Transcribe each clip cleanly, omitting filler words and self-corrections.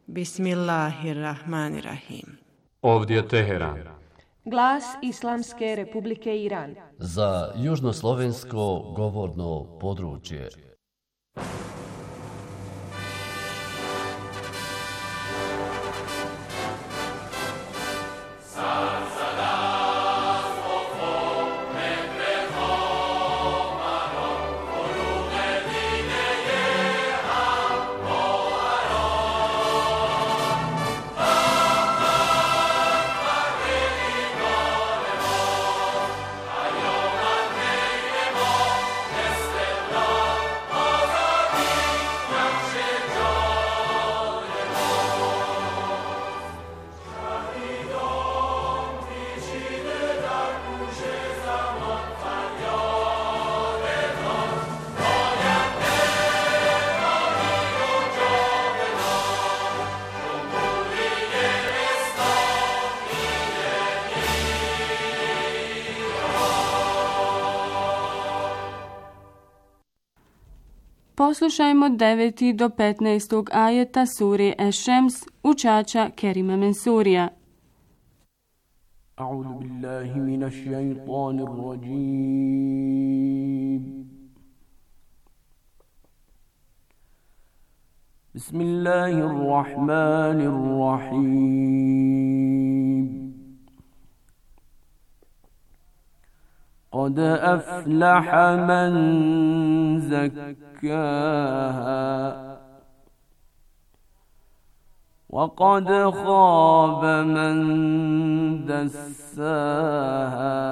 Bismillahirrahmanirrahim. Ovdje Teheran. Glas Islamske Republike Iran. Za južnoslovensko govorno područje. Poslušajmo 9. do 15. ajeta sure Eš-Šems učača Kerima Mensurija. A'udhu billahi minash shaitanir rajim. Bismillahirrahmanirrahim. قد أفلح من زكاها وقد خاب من دساها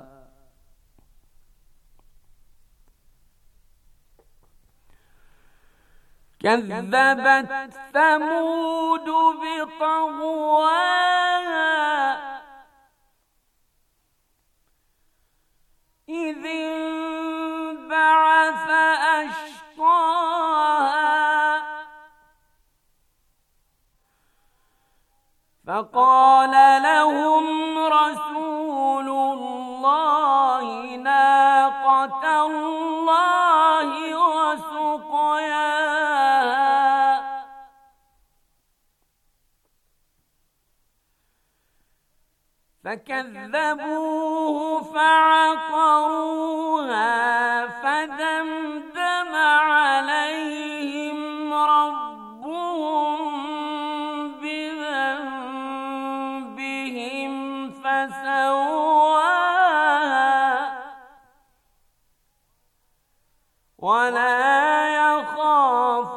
كذبت ثمود بطغواها إذ انبعث أشقاها فقال لهم رسول الله ناقة الله وسقياها فكذبوه فعقروها فدمدم عليهم ربهم بذنبهم فسواها ولا يخاف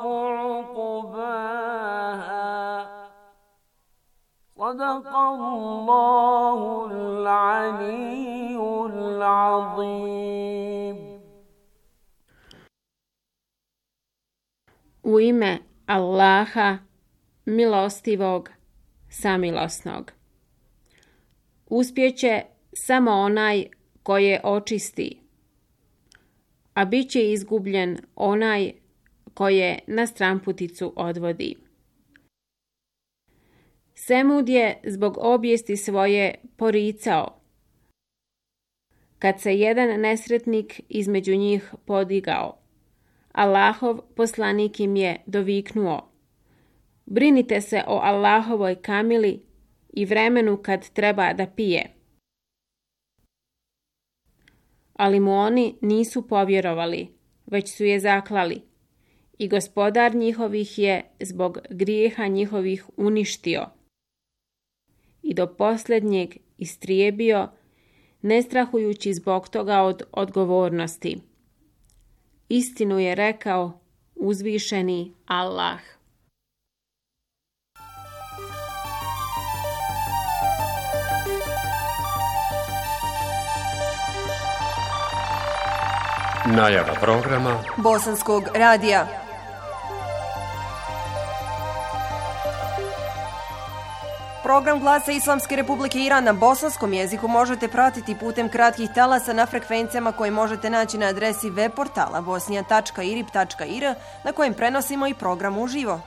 عقباها صدق الله العلي العظيم. U ime Allaha, milostivog, samilosnog. Uspjeće samo onaj koje očisti, a bit će izgubljen onaj koje na stramputicu odvodi. Semud je zbog obijesti svoje poricao, kad se jedan nesretnik između njih podigao. Allahov poslanik im je doviknuo: brinite se o Allahovoj kamili i vremenu kad treba da pije. Ali mu oni nisu povjerovali, već su je zaklali, i Gospodar njihovih je zbog grijeha njihovih uništio i do posljednjeg istrijebio, ne strahujući zbog toga od odgovornosti. Istinu je rekao uzvišeni Allah. Najava programa Bosanskog radija. Program Glasa Islamske Republike Iran na bosanskom jeziku možete pratiti putem kratkih talasa na frekvencijama koje možete naći na adresi web portala bosnija.irib.ir na kojem prenosimo i program uživo.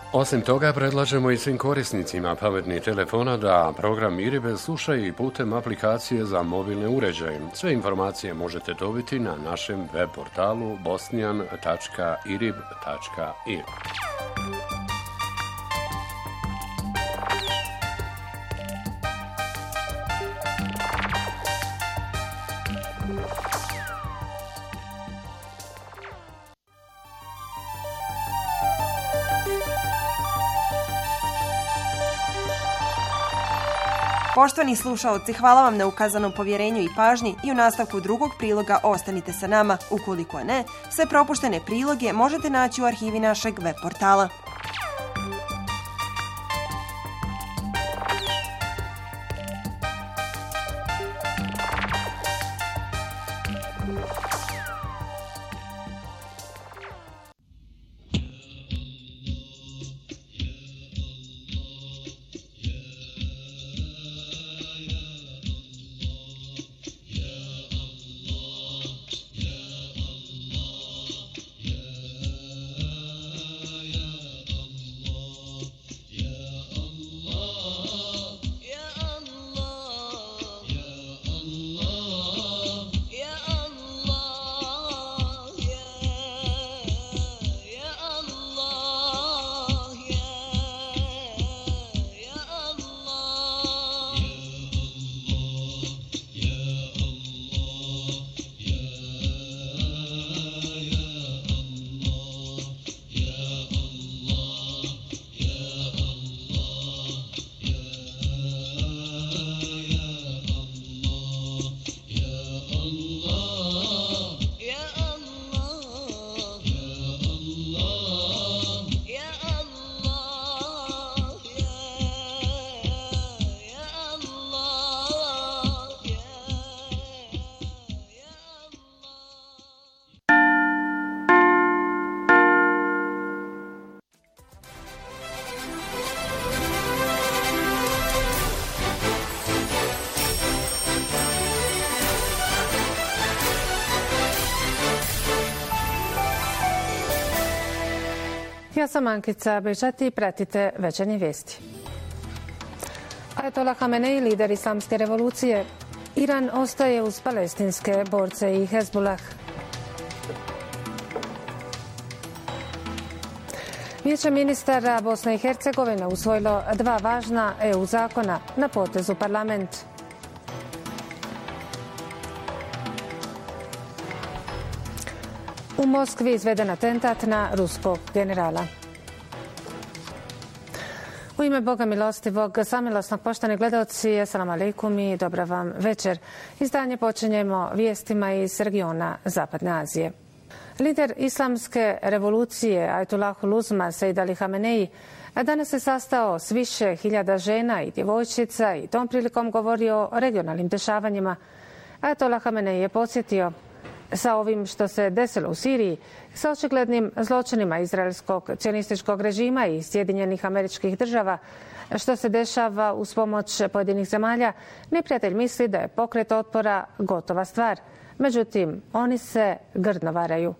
Osim toga, predlažemo i svim korisnicima pametnih telefona da program IRIB slušaju i putem aplikacije za mobilne uređaje. Sve informacije možete dobiti na našem web portalu bosnian.irib.ir. Poštovani slušaoci, hvala vam na ukazanom povjerenju i pažnji i u nastavku drugog priloga ostanite sa nama. Ukoliko ne, sve propuštene priloge možete naći u arhivi našeg web portala. Ja sam Ankica Bečati i pratite večernje vijesti. Ajatollah Hamenei, lider islamske revolucije. Iran ostaje uz palestinske borce i Hezbollah. Vijeće ministara Bosne i Hercegovine usvojilo 2 važna EU zakona, na potezu parlament. U Moskvi izveden atentat na ruskog generala. U ime Boga milostivog, samilosnog, poštovani gledaoci, assalamu alaikum i dobra vam večer. Izdanje počinjemo vijestima iz regiona Zapadne Azije. Lider islamske revolucije Ajatullahul Uzma Sejd Ali Hamenei danas se sastao s više hiljada žena i djevojčica i tom prilikom govorio o regionalnim dešavanjima. Ajatollah Hamenei je podsjetio sa ovim što se desilo u Siriji, sa očiglednim zločinima izraelskog cionističkog režima i Sjedinjenih Američkih Država, što se dešava uz pomoć pojedinih zemalja, neprijatelj misli da je pokret otpora gotova stvar. Međutim, oni se grdno varaju.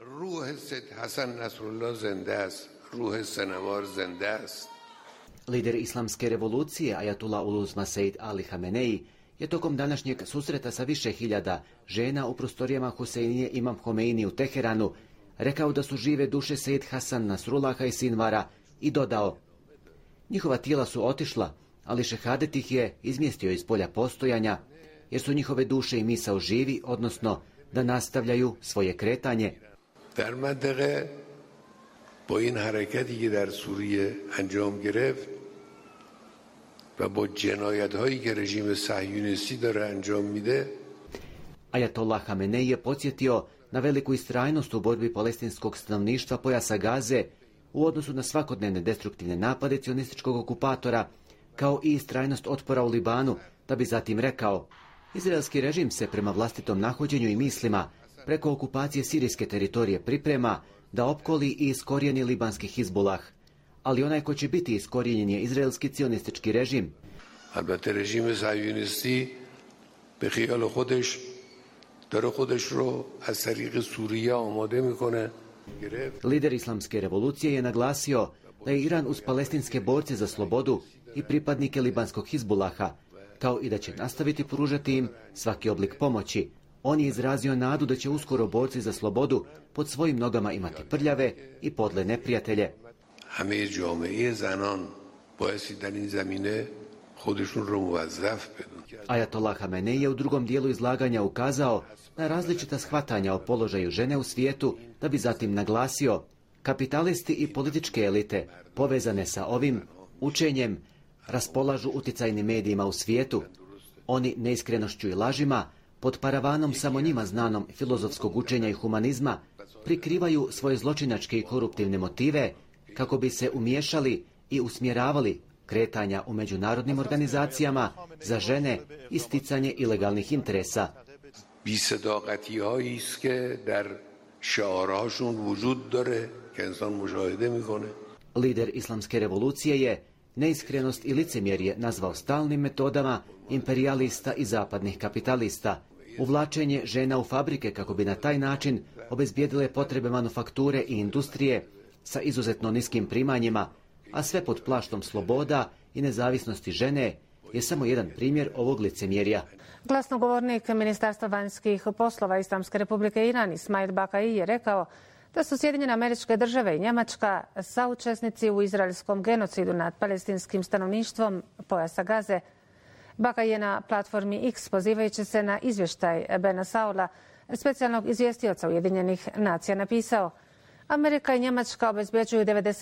Lider islamske revolucije Ajatullahul Uzma Sejd Ali Hamenei je tokom današnjeg susreta sa više hiljada žena u prostorijama Huseinije Imam Homeini u Teheranu rekao da su žive duše Sejd Hasan Nasrullaha i Sinvara i dodao: njihova tijela su otišla, ali šehadet ih je izmjestio iz polja postojanja, jer su njihove duše i misao živi, odnosno da nastavljaju svoje kretanje. در منطقه با این حرکتی که در سوریه انجام گرفت و با جنایت‌هایی که رژیم صهیونیستی داره انجام میده. Ajatollah Hamenei je podsjetio na veliku istrajnost u borbi palestinskog stanovništva pojasa Gaze u odnosu na svakodnevne destruktivne napade cionističkog okupatora, kao i istrajnost otpora u Libanu, da bi zatim rekao: izraelski režim se prema vlastitom nahođenju i mislima preko okupacije sirijske teritorije priprema da opkoli i iskorijeni libanski Hizbulah, ali onaj ko će biti iskorijenjen je izraelski cionistički režim. البته رژیم صهیونیستی به خیال خودش داره خودش رو از طریق سوریه آماده میکنه. Lider islamske revolucije je naglasio da je Iran uz palestinske borce za slobodu i pripadnike libanskog Hizbulaha, kao i da će nastaviti pružati im svaki oblik pomoći. On je izrazio nadu da će uskoro borci za slobodu pod svojim nogama imati prljave i podle neprijatelje. Ajatollah Hamenej je u drugom dijelu izlaganja ukazao na različita shvatanja o položaju žene u svijetu, da bi zatim naglasio: kapitalisti i političke elite povezane sa ovim učenjem raspolažu uticajnim medijima u svijetu. Oni neiskrenošću i lažima, pod paravanom samo njima znanom filozofskog učenja i humanizma, prikrivaju svoje zločinačke i koruptivne motive kako bi se umiješali i usmjeravali kretanja u međunarodnim organizacijama za žene i sticanje ilegalnih interesa. Lider islamske revolucije je neiskrenost i licemjerje nazvao stalnim metodama imperijalista i zapadnih kapitalista. Uvlačenje žena u fabrike kako bi na taj način obezbijedile potrebe manufakture i industrije sa izuzetno niskim primanjima, a sve pod plaštom sloboda i nezavisnosti žene, je samo jedan primjer ovog licemjerja. Glasnogovornik Ministarstva vanjskih poslova Islamske republike Iran Ismail Bakai je rekao da su Sjedinjene Američke Države i Njemačka saučesnici u izraelskom genocidu nad palestinskim stanovništvom pojasa Gaze. Bakai je na platformi X, pozivajući se na izvještaj Bena Saula, specijalnog izvjestioca Ujedinjenih nacija, napisao: Amerika i Njemačka obezbjeđuju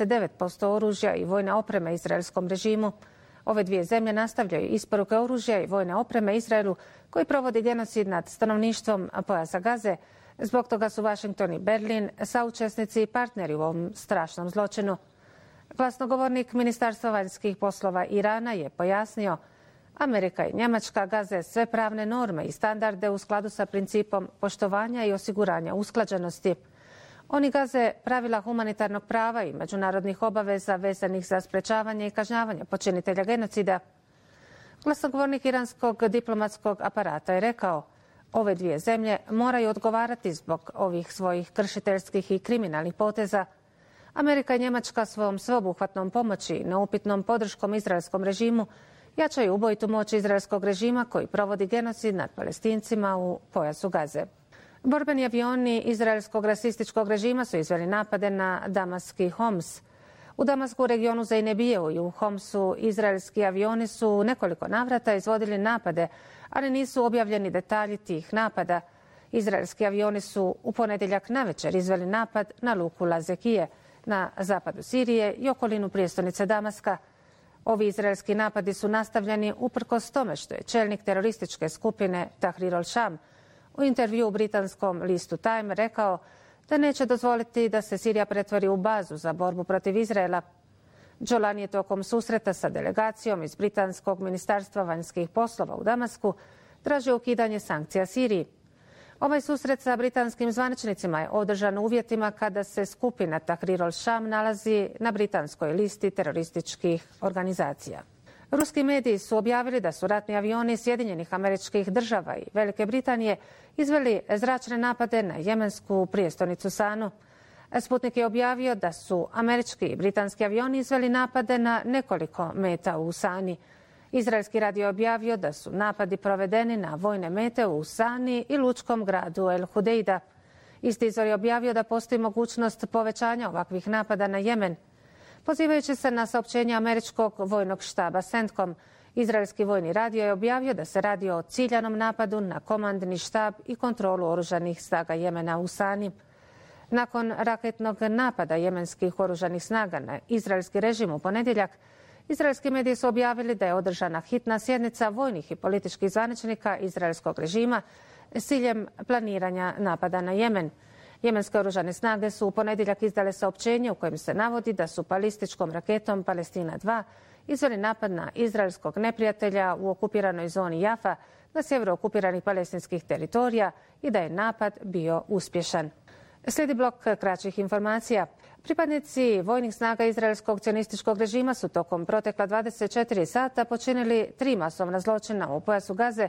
99% oružja i vojne opreme izraelskom režimu. Ove dvije zemlje nastavljaju isporuke oružja i vojne opreme Izraelu, koji provodi genocid nad stanovništvom pojasa Gaze. Zbog toga su Washington i Berlin saučesnici i partneri u ovom strašnom zločinu. Glasnogovornik Ministarstva vanjskih poslova Irana je pojasnio: Amerika i Njemačka gaze sve pravne norme i standarde u skladu sa principom poštovanja i osiguranja usklađenosti. Oni gaze pravila humanitarnog prava i međunarodnih obaveza vezanih za sprečavanje i kažnjavanje počinitelja genocida. Glasnogovornik iranskog diplomatskog aparata je rekao: ove dvije zemlje moraju odgovarati zbog ovih svojih kršiteljskih i kriminalnih poteza. Amerika i Njemačka svojom sveobuhvatnom pomoći i neupitnom podrškom izraelskom režimu jačaju ubojitu moć izraelskog režima koji provodi genocid nad Palestincima u pojasu Gaze. Borbeni avioni izraelskog rasističkog režima su izveli napade na Damask i Homs. U Damasku, u regionu Zajnebiju i u Homsu izraelski avioni su u nekoliko navrata izvodili napade, ali nisu objavljeni detalji tih napada. Izraelski avioni su u ponedjeljak navečer izveli napad na luku Lazekije na zapadu Sirije i okolinu prijestolnice Damaska. Ovi izraelski napadi su nastavljeni uprkos tome što je čelnik terorističke skupine Tahrir al-Sham u intervju u britanskom listu Time rekao da neće dozvoliti da se Sirija pretvori u bazu za borbu protiv Izraela. Džolani je tokom susreta sa delegacijom iz britanskog ministarstva vanjskih poslova u Damasku tražio ukidanje sankcija Siriji. Ovaj susret sa britanskim zvaničnicima je održan u uvjetima kada se skupina Tahrir al-Sham nalazi na britanskoj listi terorističkih organizacija. Ruski mediji su objavili da su ratni avioni Sjedinjenih Američkih Država i Velike Britanije izveli zračne napade na jemensku prijestolnicu Sanu. Sputnik je objavio da su američki i britanski avioni izveli napade na nekoliko meta u Sani. Izraelski radio je objavio da su napadi provedeni na vojne mete u Sani i lučkom gradu El Hudeida. Isti izvor je objavio da postoji mogućnost povećanja ovakvih napada na Jemen. Pozivajući se na saopćenje američkog vojnog štaba CENTCOM, izraelski vojni radio je objavio da se radi o ciljanom napadu na komandni štab i kontrolu oružanih snaga Jemena u Sani. Nakon raketnog napada jemenskih oružanih snaga na izraelski režim u ponedjeljak, izraelski mediji su objavili da je održana hitna sjednica vojnih i političkih zvaničnika izraelskog režima s ciljem planiranja napada na Jemen. Jemenske oružane snage su u ponedjeljak izdale saopćenje u kojem se navodi da su balističkom raketom Palestina 2 izveli napad na izraelskog neprijatelja u okupiranoj zoni Jafa na sjeveru okupiranih palestinskih teritorija i da je napad bio uspješan. Slijedi blok kraćih informacija. Pripadnici vojnih snaga izraelskog cionističkog režima su tokom protekla 24 sata počinili 3 masovna zločina u pojasu Gaze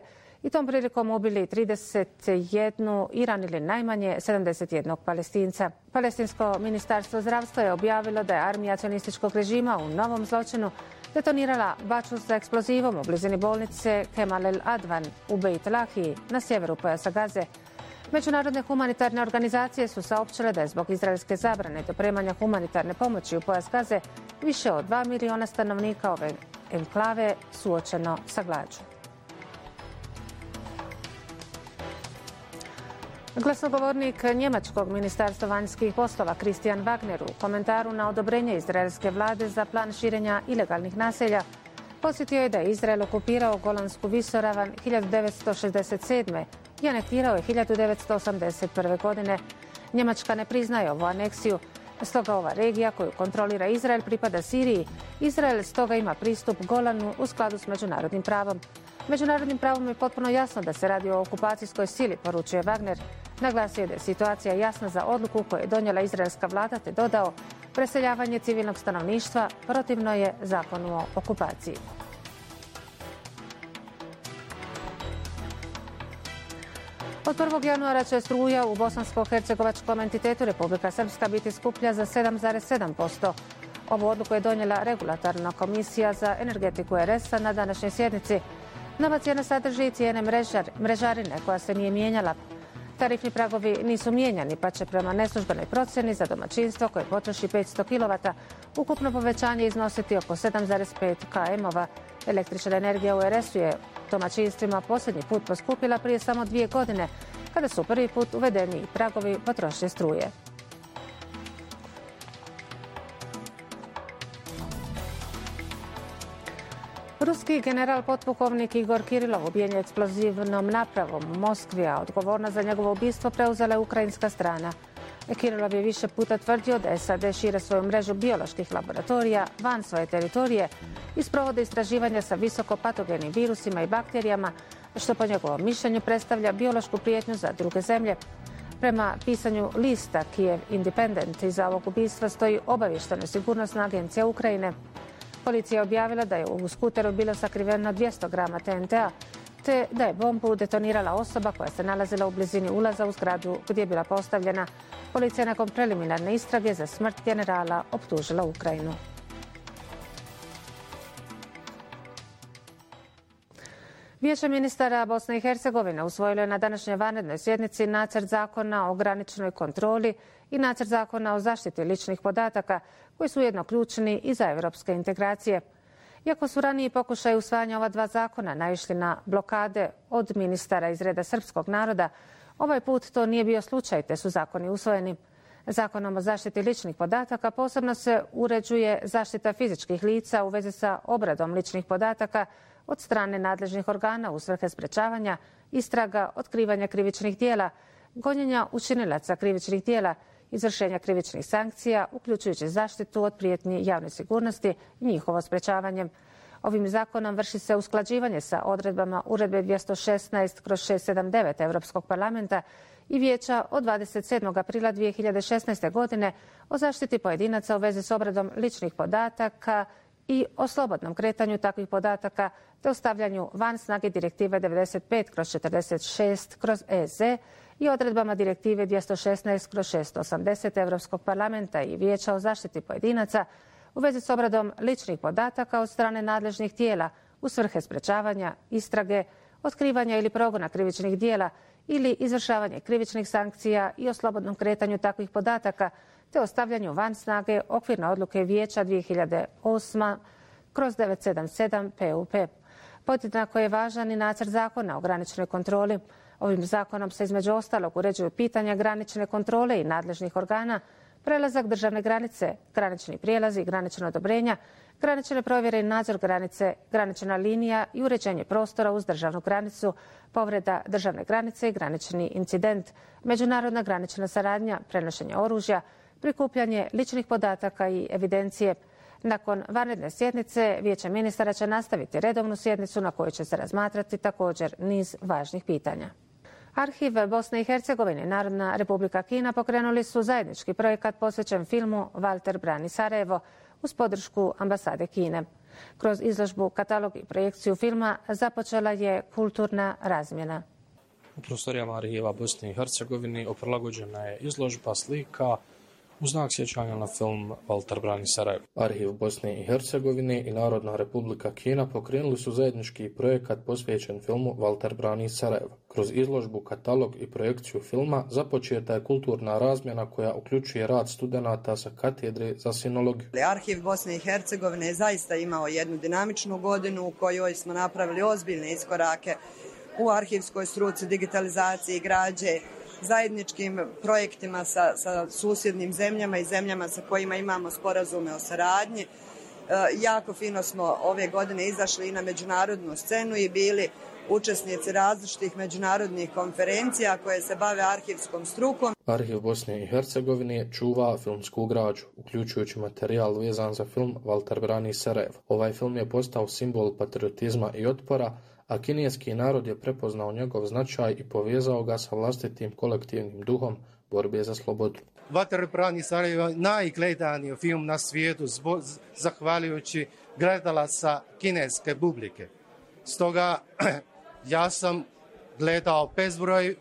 i tom prilikom ubili 31 i ranili najmanje 71 Palestinca. Palestinsko ministarstvo zdravstva je objavilo da je armija cionističkog režima u novom zločinu detonirala bačvu sa eksplozivom u blizini bolnice Kemal el Advan u Beit Lahiji na sjeveru pojasa Gaze. Međunarodne humanitarne organizacije su saopćile da je zbog izraelske zabrane dopremanja humanitarne pomoći u pojas Gaze više od 2 miliona stanovnika ove enklave suočeno sa glađu. Glasnogovornik njemačkog ministarstva vanjskih poslova Christian Wagner u komentaru na odobrenje izraelske vlade za plan širenja ilegalnih naselja podsjetio je da je Izrael okupirao Golansku visoravan 1967. i anektirao je 1981. godine. Njemačka ne priznaje ovu aneksiju, stoga ova regija koju kontrolira Izrael pripada Siriji. Izrael stoga ima pristup Golanu u skladu s međunarodnim pravom. Međunarodnim pravom je potpuno jasno da se radi o okupacijskoj sili, poručuje Wagner. Naglasio je da je situacija jasna za odluku koju je donijela izraelska vlada, te dodao: preseljavanje civilnog stanovništva protivno je zakonu o okupaciji. Od 1. januara će struja u bosansko-hercegovačkom entitetu Republika Srpska biti skuplja za 7,7%. Ovu odluku je donijela regulatorna komisija za energetiku RS-a na današnjoj sjednici. Nova cijena sadrži cijene mrežarine koja se nije mijenjala. Tarifni pragovi nisu mijenjani, pa će prema neslužbenoj procjeni za domaćinstvo koje potroši 500 kW ukupno povećanje iznositi oko 7,5 km-ova. Električna energija u RS-u je domaćinstvima posljednji put poskupila prije samo 2 godine, kada su prvi put uvedeni i pragovi potrošnje struje. Ruski general potpukovnik Igor Kirilov ubijen je eksplozivnom napravom u Moskvi, a odgovornost za njegovo ubistvo preuzela je ukrajinska strana. Kirilov je više puta tvrdio da SAD šire svoju mrežu bioloških laboratorija van svoje teritorije i sprovode istraživanja sa visoko patogenim virusima i bakterijama, što po njegovom mišljenju predstavlja biološku prijetnju za druge zemlje. Prema pisanju lista Kiev Independent, iza ovog ubistva stoji obavještajno-sigurnosna agencija Ukrajine. Policija je objavila da je u skuteru bilo sakriveno 200 grama TNT-a, te da je bombu detonirala osoba koja se nalazila u blizini ulaza u zgradu gdje je bila postavljena. Policija je nakon preliminarne istrage za smrt generala optužila Ukrajinu. Vijeće ministara Bosne i Hercegovine usvojilo je na današnjoj vanrednoj sjednici nacrt zakona o graničnoj kontroli i nacrt zakona o zaštiti ličnih podataka, koji su ujedno ključni i za europske integracije. Iako su raniji pokušaji usvajanja ova dva zakona naišli na blokade od ministara iz reda srpskog naroda, ovaj put to nije bio slučaj, te su zakoni usvojeni. Zakonom o zaštiti ličnih podataka posebno se uređuje zaštita fizičkih lica u vezi sa obradom ličnih podataka od strane nadležnih organa u svrhe sprečavanja, istraga, otkrivanja krivičnih djela, gonjenja učinilaca krivičnih djela, izvršenja krivičnih sankcija, uključujući zaštitu od prijetnji javne sigurnosti i njihovo sprečavanje. Ovim zakonom vrši se usklađivanje sa odredbama Uredbe 216/679 Europskog parlamenta i Vijeća od 27. aprila 2016. godine o zaštiti pojedinaca u vezi s obradom ličnih podataka i o slobodnom kretanju takvih podataka, te o stavljanju van snage Direktive 95/46/EZ i odredbama Direktive 216/680 Europskog parlamenta i Vijeća o zaštiti pojedinaca u vezi s obradom ličnih podataka od strane nadležnih tijela u svrhe sprečavanja, istrage, otkrivanja ili progona krivičnih djela ili izvršavanje krivičnih sankcija i o slobodnom kretanju takvih podataka, te o stavljanju van snage okvirne odluke Vijeća 2008/977 PUP. Podjednako je važan i nacrt zakona o graničnoj kontroli. Ovim zakonom se između ostalog uređuju pitanja granične kontrole i nadležnih organa, prelazak državne granice, granični prijelazi i granična odobrenja, granične provjere i nadzor granice, granična linija i uređenje prostora uz državnu granicu, povreda državne granice i granični incident, međunarodna granična saradnja, prenošenje oružja, prikupljanje ličnih podataka i evidencije. Nakon vanredne sjednice, Vijeće ministara će nastaviti redovnu sjednicu na kojoj će se razmatrati također niz važnih pitanja. Arhiv Bosne i Hercegovine i Narodna Republika Kina pokrenuli su zajednički projekat posvećen filmu Walter brani Sarajevo, uz podršku ambasade Kine. Kroz izložbu, katalog i projekciju filma započela je kulturna razmjena. U prostorijama arhiva Bosne i Hercegovine prilagođena je izložba slika u znak sjećanja na film Valter brani Sarajevo. Arhiv Bosne i Hercegovine i Narodna Republika Kina pokrenuli su zajednički projekat posvećen filmu Valter brani Sarajevo. Kroz izložbu, katalog i projekciju filma započeta je kulturna razmjena koja uključuje rad studenata sa katedre za sinologiju. Arhiv Bosne i Hercegovine je zaista imao jednu dinamičnu godinu u kojoj smo napravili ozbiljne iskorake u arhivskoj struci, digitalizaciji, građe, zajedničkim projektima sa susjednim zemljama i zemljama sa kojima imamo sporazume o saradnji. Jako fino smo ove godine izašli i na međunarodnu scenu i bili učesnici različitih međunarodnih konferencija koje se bave arhivskom strukom. Arhiv Bosne i Hercegovine čuva filmsku građu, uključujući materijal vezan za film Valter brani Sarajevo. Ovaj film je postao simbol patriotizma i otpora, a kineski narod je prepoznao njegov značaj i povezao ga sa vlastitim kolektivnim duhom borbe za slobodu. Valter brani Sarajevo najgledaniji film na svijetu zahvaljujući gledalaca kineske publike. Stoga ja sam gledao bezbroj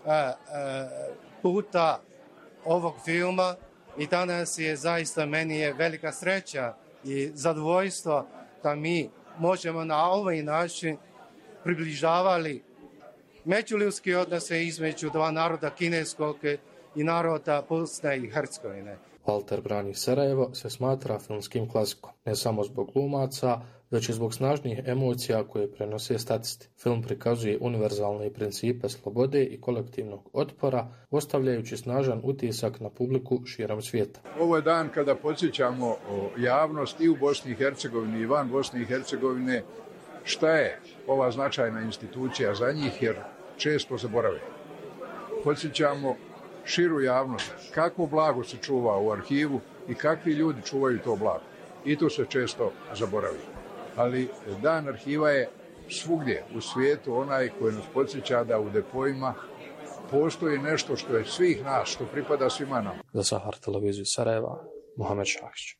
puta ovog filma i danas je zaista meni je velika sreća i zadovoljstvo da mi možemo na ovaj način približavali međuljudski odnose između dva naroda kineskog i naroda Bosne i Hercegovine. Valter brani Sarajevo se smatra filmskim klasikom, ne samo zbog glumaca, već i zbog snažnih emocija koje prenose statisti. Film prikazuje univerzalne principe slobode i kolektivnog otpora, ostavljajući snažan utisak na publiku širom svijeta. Ovo je dan kada podsjećamo javnost i u Bosni i Hercegovini i van Bosne i Hercegovine šta je ova značajna institucija za njih, jer često zaborave. Podsjećamo širu javnost kakvo blago se čuva u arhivu i kakvi ljudi čuvaju to blago. I to se često zaboravi. Ali dan arhiva je svugdje u svijetu onaj koji nas podsjeća da u depoima postoji nešto što je svih nas, što pripada svima nam. Za Sahar televiziju Sarajeva, Mohamed Šahić.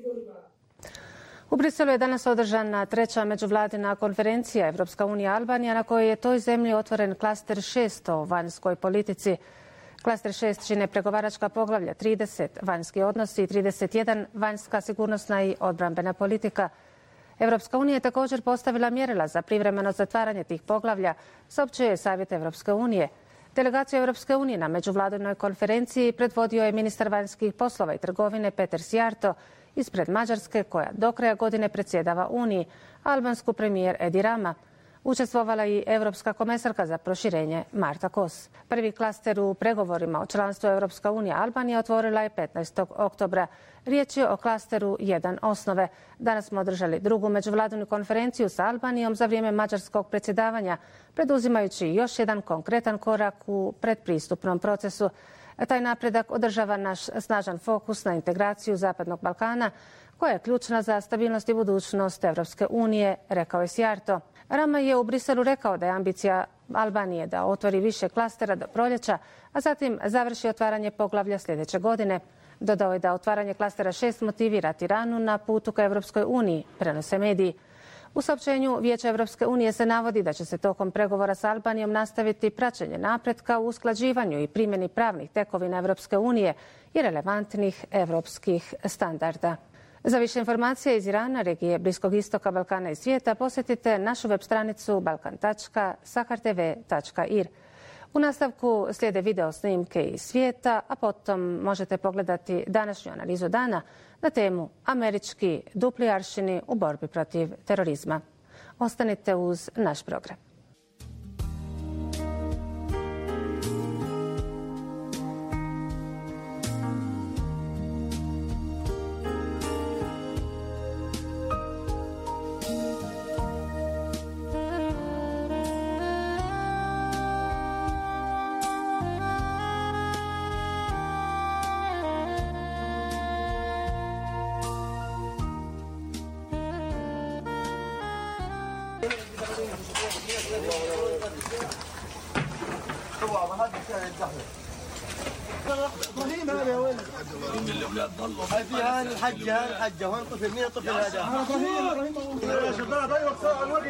U Briselu je danas održana treća međuvladina konferencija Evropska unija Albanija na kojoj je toj zemlji otvoren klaster 6 o vanjskoj politici. Klaster 6 čine pregovaračka poglavlja 30 vanjski odnosi i 31 vanjska sigurnosna i odbrambena politika. Evropska unija je također postavila mjerila za privremeno zatvaranje tih poglavlja, saopćuje Savjet Evropske unije. Delegaciju Evropske unije na međuvladinoj konferenciji predvodio je ministar vanjskih poslova i trgovine Peter Sijarto ispred Mađarske, koja do kraja godine predsjedava Uniji, albansku premijer Edi Rama. Učestvovala i Europska komesarka za proširenje Marta Kos. Prvi klaster u pregovorima o članstvu Evropska unija Albanija otvorila je 15. oktobra. Riječ je o klasteru 1 osnove. Danas smo održali drugu međuvladinu konferenciju sa Albanijom za vrijeme mađarskog predsjedavanja, preduzimajući još jedan konkretan korak u predpristupnom procesu. Taj napredak održava naš snažan fokus na integraciju Zapadnog Balkana, koja je ključna za stabilnost i budućnost Evropske unije, rekao je Sijarto. Rama je u Briselu rekao da je ambicija Albanije da otvori više klastera do proljeća, a zatim završi otvaranje poglavlja sljedeće godine. Dodao je da otvaranje klastera 6 motivira Tiranu na putu ka Evropskoj uniji, prenose mediji. U saopćenju Vijeća Evropske unije se navodi da će se tokom pregovora sa Albanijom nastaviti praćenje napretka u usklađivanju i primjeni pravnih tekovina Evropske unije i relevantnih evropskih standarda. Za više informacija iz Irana, regije Bliskog istoka, Balkana i svijeta posjetite našu web stranicu balkan.sahartv.ir. U nastavku slijede video snimke iz svijeta, a potom možete pogledati današnju analizu dana na temu Američki dupli aršini u borbi protiv terorizma. Ostanite uz naš program. ابراهيم هذا يا ولد في هان الحجه هان الحجه وهان طفل مين الطفل هذا؟ ابراهيم يا شباب ايوه ساعه الوقت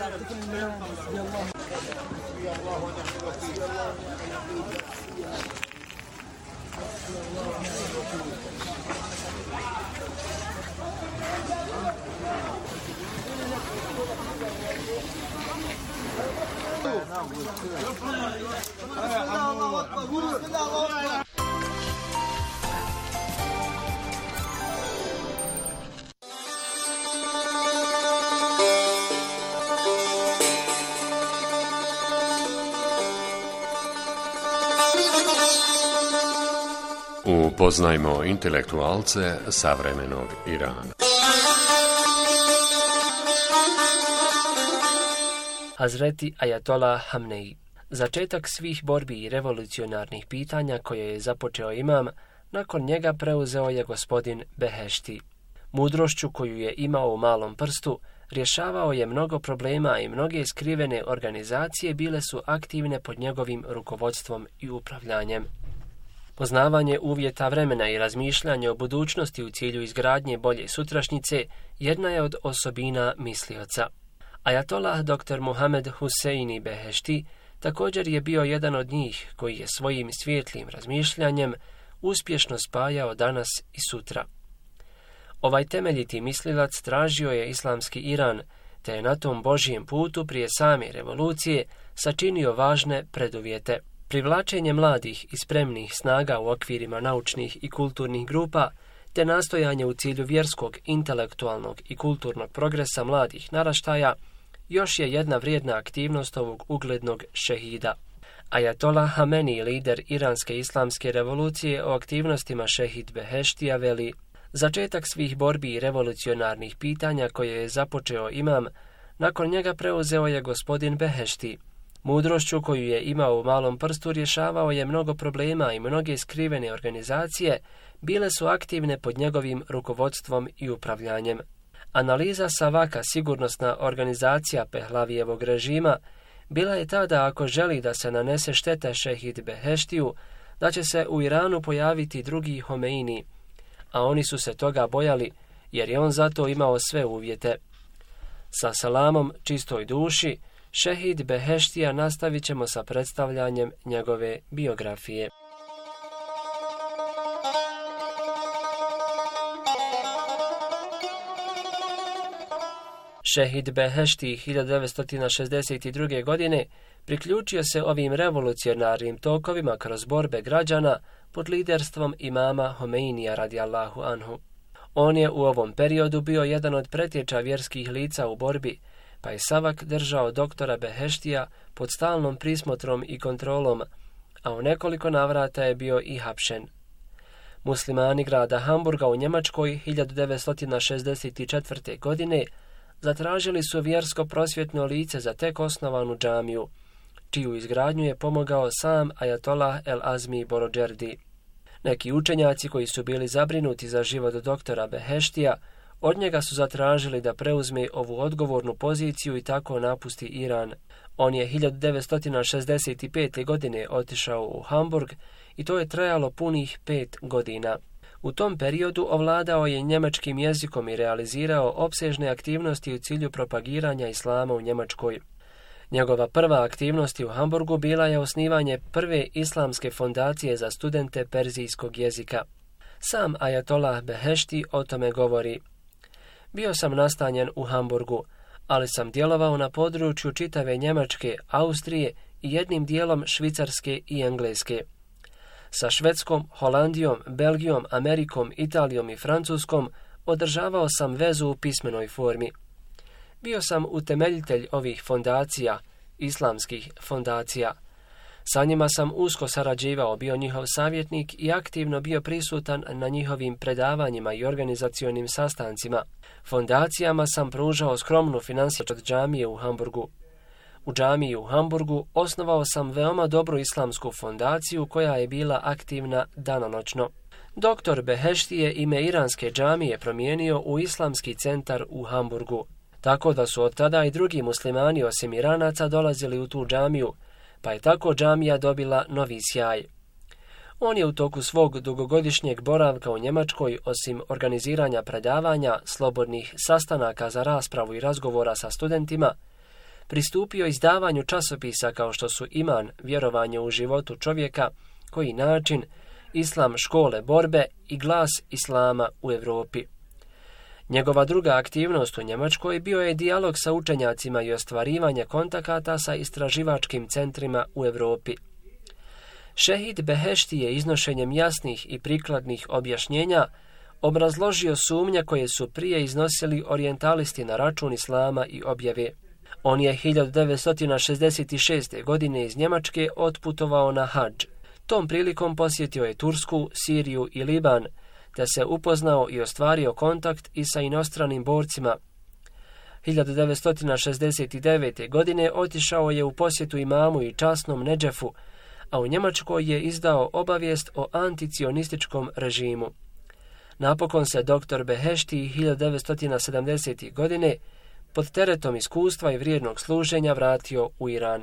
Upoznajmo intelektualce savremenog Irana. Hazreti Ajatola Hamneji. Začetak svih borbi i revolucionarnih pitanja koje je započeo imam, nakon njega preuzeo je gospodin Behešti. Mudrošću koju je imao u malom prstu, rješavao je mnogo problema i mnoge skrivene organizacije bile su aktivne pod njegovim rukovodstvom i upravljanjem. Poznavanje uvjeta vremena i razmišljanje o budućnosti u cilju izgradnje bolje sutrašnjice jedna je od osobina mislioca. Ajatollah dr. Muhammed Huseini Behešti također je bio jedan od njih koji je svojim svijetlim razmišljanjem uspješno spajao danas i sutra. Ovaj temeljiti mislilac tražio je islamski Iran, te je na tom Božijem putu prije same revolucije sačinio važne preduvjete. Privlačenje mladih i spremnih snaga u okvirima naučnih i kulturnih grupa, te nastojanje u cilju vjerskog, intelektualnog i kulturnog progresa mladih naraštaja, još je jedna vrijedna aktivnost ovog uglednog šehida. Ajatollah Hameni, lider iranske islamske revolucije, o aktivnostima šehid Beheštija veli: začetak svih borbi i revolucionarnih pitanja koje je započeo imam, nakon njega preuzeo je gospodin Behešti. Mudrošću koju je imao u malom prstu rješavao je mnogo problema i mnoge skrivene organizacije bile su aktivne pod njegovim rukovodstvom i upravljanjem. Analiza Savaka, sigurnosna organizacija Pehlavijevog režima, bila je ta da ako želi da se nanese šteta šehid Beheštiju, da će se u Iranu pojaviti drugi Homeini, a oni su se toga bojali jer je on zato imao sve uvjete. Sa salamom čistoj duši, šehid Beheštija nastavit ćemo sa predstavljanjem njegove biografije. Šehid Behešti 1962. godine priključio se ovim revolucionarnim tokovima kroz borbe građana pod liderstvom imama Homeinija radijallahu anhu. On je u ovom periodu bio jedan od pretječa vjerskih lica u borbi, pa je Savak držao doktora Beheštija pod stalnom prismotrom i kontrolom, a u nekoliko navrata je bio i hapšen. Muslimani grada Hamburga u Njemačkoj 1964. godine zatražili su vjersko prosvjetno lice za tek osnovanu džamiju, čiju izgradnju je pomogao sam Ajatollah El Azmi Borodžerdi. Neki učenjaci koji su bili zabrinuti za život doktora Beheštija od njega su zatražili da preuzme ovu odgovornu poziciju i tako napusti Iran. On je 1965. godine otišao u Hamburg i to je trajalo punih 5 godina. U tom periodu ovladao je njemačkim jezikom i realizirao opsežne aktivnosti u cilju propagiranja islama u Njemačkoj. Njegova prva aktivnost u Hamburgu bila je osnivanje prve islamske fondacije za studente perzijskog jezika. Sam Ajatollah Behešti o tome govori: bio sam nastanjen u Hamburgu, ali sam djelovao na području čitave Njemačke, Austrije i jednim dijelom Švicarske i Engleske. Sa Švedskom, Holandijom, Belgijom, Amerikom, Italijom i Francuskom održavao sam vezu u pismenoj formi. Bio sam utemeljitelj ovih fondacija, islamskih fondacija. Sa njima sam usko sarađivao, bio njihov savjetnik i aktivno bio prisutan na njihovim predavanjima i organizacionim sastancima. Fondacijama sam pružao skromnu finansijsku od džamije u Hamburgu. U džamiji u Hamburgu osnovao sam veoma dobru islamsku fondaciju koja je bila aktivna danonoćno. Doktor Behešti je ime iranske džamije promijenio u Islamski centar u Hamburgu, tako da su od tada i drugi muslimani osim Iranaca dolazili u tu džamiju, pa je tako džamija dobila novi sjaj. On je u toku svog dugogodišnjeg boravka u Njemačkoj, osim organiziranja predavanja, slobodnih sastanaka za raspravu i razgovora sa studentima, pristupio izdavanju časopisa kao što su Iman, vjerovanje u životu čovjeka, Koji način, Islam, škole borbe i Glas Islama u Europi. Njegova druga aktivnost u Njemačkoj bio je dijalog sa učenjacima i ostvarivanje kontakata sa istraživačkim centrima u Europi. Šehid Behešti je iznošenjem jasnih i prikladnih objašnjenja obrazložio sumnje koje su prije iznosili orijentalisti na račun Islama i objave. On je 1966. godine iz Njemačke otputovao na hadž. Tom prilikom posjetio je Tursku, Siriju i Liban, te se upoznao i ostvario kontakt i sa inostranim borcima. 1969. godine otišao je u posjetu imamu i časnom Nedžefu, a u Njemačkoj je izdao obavijest o anticionističkom režimu. Napokon se dr. Behešti 1970. godine pod teretom iskustva i vrijednog služenja vratio u Iran.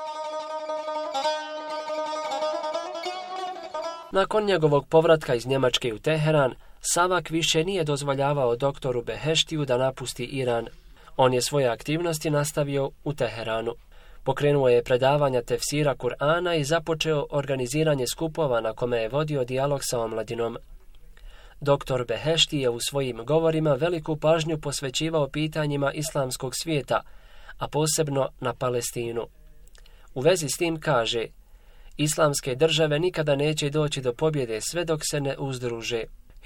Nakon njegovog povratka iz Njemačke u Teheran, Savak više nije dozvoljavao doktoru Beheštiju da napusti Iran. On je svoje aktivnosti nastavio u Teheranu. Pokrenuo je predavanja tefsira Kur'ana i započeo organiziranje skupova na kome je vodio dijalog sa omladinom. Dr. Behešti je u svojim govorima veliku pažnju posvećivao pitanjima islamskog svijeta, a posebno na Palestinu. U vezi s tim kaže: islamske države nikada neće doći do pobjede sve dok se ne uzdruže.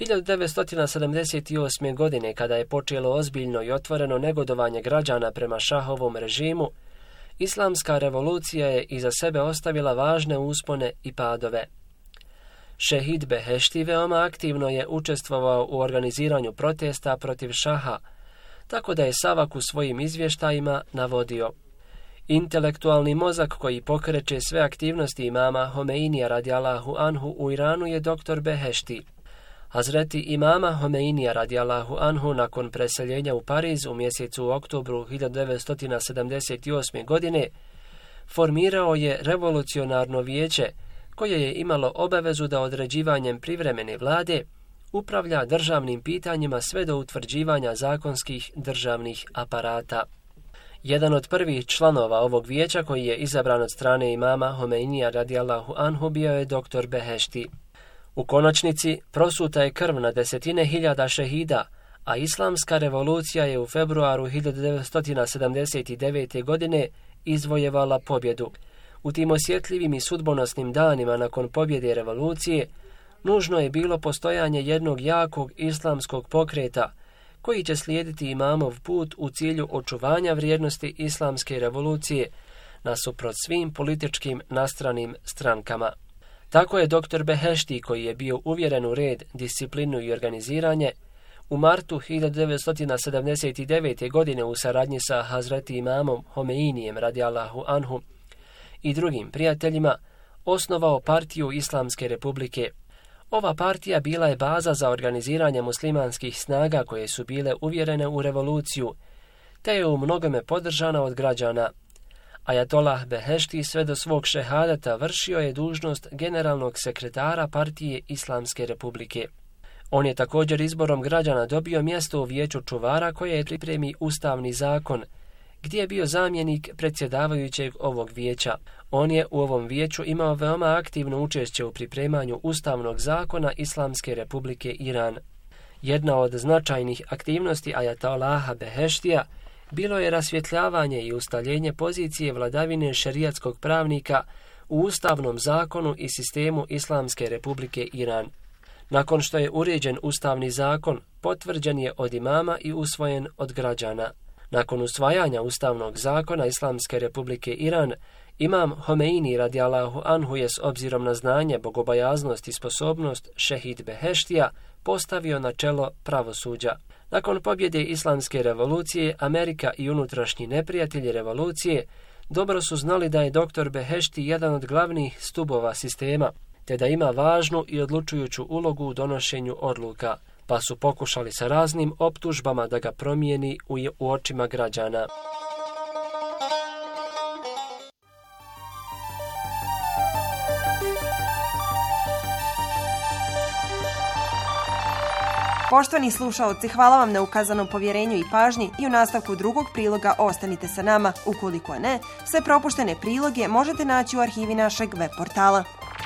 1978. godine, kada je počelo ozbiljno i otvoreno negodovanje građana prema šahovom režimu, islamska revolucija je iza sebe ostavila važne uspone i padove. Šehid Behešti veoma aktivno je učestvovao u organiziranju protesta protiv šaha, tako da je Savak u svojim izvještajima navodio: intelektualni mozak koji pokreće sve aktivnosti imama Homeinija radijallahu anhu u Iranu je dr. Behešti. Hazreti imama Homeinija radijallahu anhu nakon preseljenja u Pariz u mjesecu oktobru 1978. godine formirao je revolucionarno vijeće koje je imalo obavezu da određivanjem privremene vlade upravlja državnim pitanjima sve do utvrđivanja zakonskih državnih aparata. Jedan od prvih članova ovog vijeća koji je izabran od strane imama Homeinija radijallahu anhu bio je dr. Behešti. U konačnici prosuta je krv na desetine hiljada šehida, a islamska revolucija je u februaru 1979. godine izvojevala pobjedu. U tim osjetljivim i sudbonosnim danima nakon pobjede revolucije, nužno je bilo postojanje jednog jakog islamskog pokreta koji će slijediti imamov put u cilju očuvanja vrijednosti islamske revolucije nasuprot svim političkim nastranim strankama. Tako je dr. Behešti, koji je bio uvjeren u red, disciplinu i organiziranje, u martu 1979. godine u saradnji sa Hazreti imamom Homeinijem radijallahu anhu i drugim prijateljima osnovao partiju Islamske republike. Ova partija bila je baza za organiziranje muslimanskih snaga koje su bile uvjerene u revoluciju, te je u mnogome podržana od građana. Ajatolah Behešti sve do svog šehadata vršio je dužnost generalnog sekretara partije Islamske republike. On je također izborom građana dobio mjesto u vijeću čuvara koje je pripremi ustavni zakon, gdje je bio zamjenik predsjedavajućeg ovog vijeća. On je u ovom vijeću imao veoma aktivno učešće u pripremanju ustavnog zakona Islamske republike Iran. Jedna od značajnih aktivnosti Ajatolaha Beheštija bilo je rasvjetljavanje i ustaljenje pozicije vladavine šerijatskog pravnika u ustavnom zakonu i sistemu Islamske republike Iran. Nakon što je uređen ustavni zakon, potvrđen je od imama i usvojen od građana. Nakon usvajanja ustavnog zakona Islamske republike Iran, imam Homeini radijallahu anhu je s obzirom na znanje, bogobojaznost i sposobnost šehid Beheštija postavio na čelo pravosuđa. Nakon pobjede Islamske revolucije, Amerika i unutrašnji neprijatelji revolucije dobro su znali da je dr. Behešti jedan od glavnih stubova sistema, te da ima važnu i odlučujuću ulogu u donošenju odluka, pa su pokušali sa raznim optužbama da ga promijeni u očima građana. Poštovani slušaoci, hvala vam na ukazanom povjerenju i pažnji i u nastavku drugog priloga ostanite sa nama. Ukoliko ne, sve propuštene priloge možete naći u arhivi našeg web portala.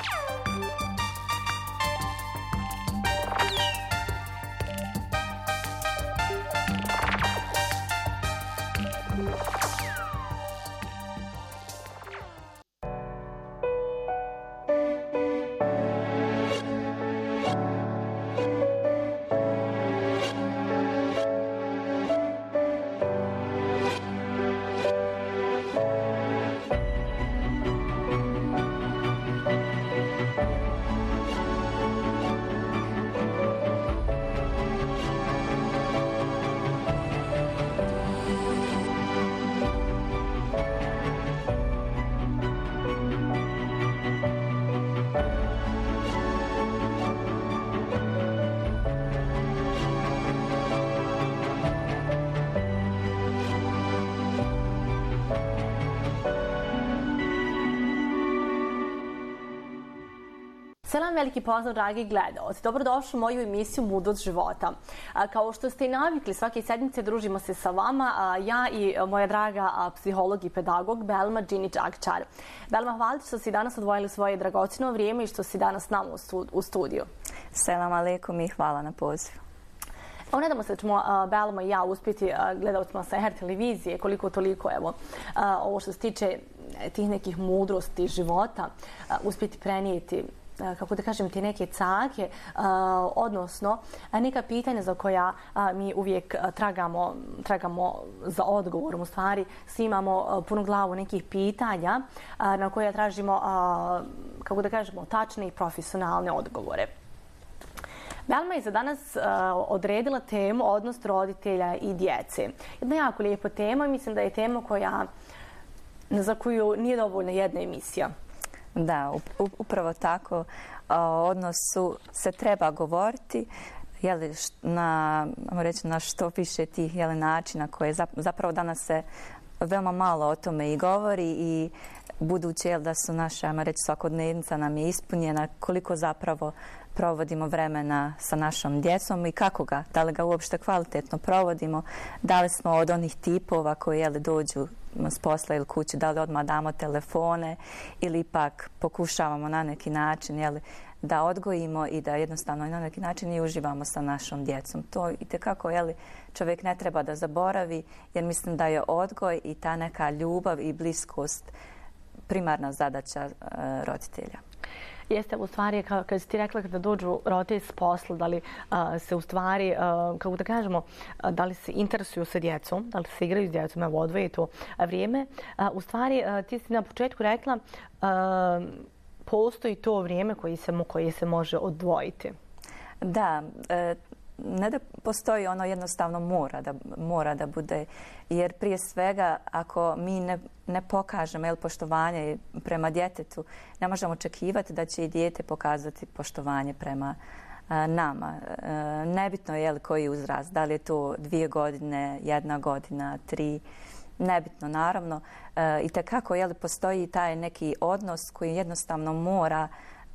Selam, veliki pozdrav, dragi gledaoci. Dobrodošli u moju emisiju Mudrost života. Kao što ste i navikli, svake sedmice družimo se sa vama, ja i moja draga psiholog i pedagog Belma Džinić Akčar. Belma, hvala što si danas odvojili svoje dragocjeno vrijeme i što si danas s nama u studiju. Selam alejkum i hvala na pozivu. Nadamo se da ćemo Belma i ja uspjeti gledalcima sa HR televizije koliko toliko, evo, ovo što se tiče tih nekih mudrosti života, uspjeti prenijeti, kako da kažem, ti neke cake, odnosno neka pitanja za koja mi uvijek tragamo za odgovorom. U stvari, svi imamo punu glavu nekih pitanja na koje tražimo, kako da kažemo, tačne i profesionalne odgovore. Belma je za danas odredila temu odnos roditelja i djece. Jedna jako lijepa tema, mislim da je tema za koju nije dovoljna jedna emisija. Da, upravo tako. O odnosu se treba govoriti na što više tih načina koje zapravo danas se veoma malo o tome i govori i budući da su naša svakodnevnica nam je ispunjena, koliko zapravo provodimo vremena sa našom djecom i kako ga, da li ga uopšte kvalitetno provodimo, da li smo od onih tipova koji dođu s posla ili kući, da li odmah damo telefone ili ipak pokušavamo na neki način da odgojimo i da jednostavno na neki način i uživamo sa našom djecom. To itekako čovjek ne treba da zaboravi, jer mislim da je odgoj i ta neka ljubav i bliskost primarna zadaća roditelja. Jeste, u stvari, kad si ti rekla kada dođu roditelji s posla, da li se u stvari, kako da kažemo, da li se interesuju sa djecom, da li se igraju s djecom, evo odvoje to vrijeme. U stvari, ti si na početku rekla, postoji to vrijeme koje se može odvojiti. Da, ne da postoji, ono jednostavno mora da bude, jer prije svega ako mi ne pokažemo poštovanje prema djetetu, ne možemo očekivati da će i dijete pokazati poštovanje prema nama. Nebitno je koji uzrast, da li je to 2 godine, 1 godina, 3, nebitno naravno. I tekako postoji taj neki odnos koji jednostavno mora,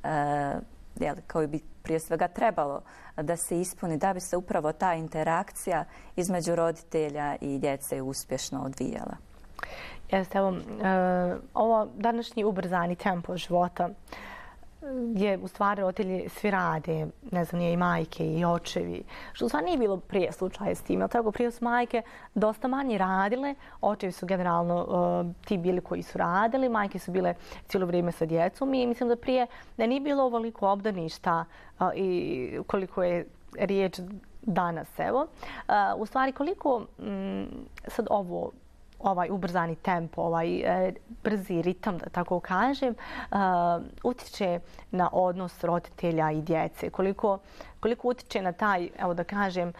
koji bi prije svega trebalo da se ispuni, da bi se upravo ta interakcija između roditelja i djece uspješno odvijala. Jeste, evo, ovo današnji ubrzani tempo života gdje u stvari roditelji svi rade, ne znam, nije i majke i očevi, što u stvari nije bilo prije slučaja s tim. Tako prije su majke dosta manje radile, očevi su generalno ti bili koji su radili, majke su bile cijelo vrijeme sa djecom i mislim da prije da nije bilo ovoliko obdaništa i koliko je riječ danas, evo. U stvari koliko sad ovaj ubrzani tempo, ovaj brzi ritam, da tako kažem, utječe na odnos roditelja i djece. Koliko utječe na taj, evo da kažem,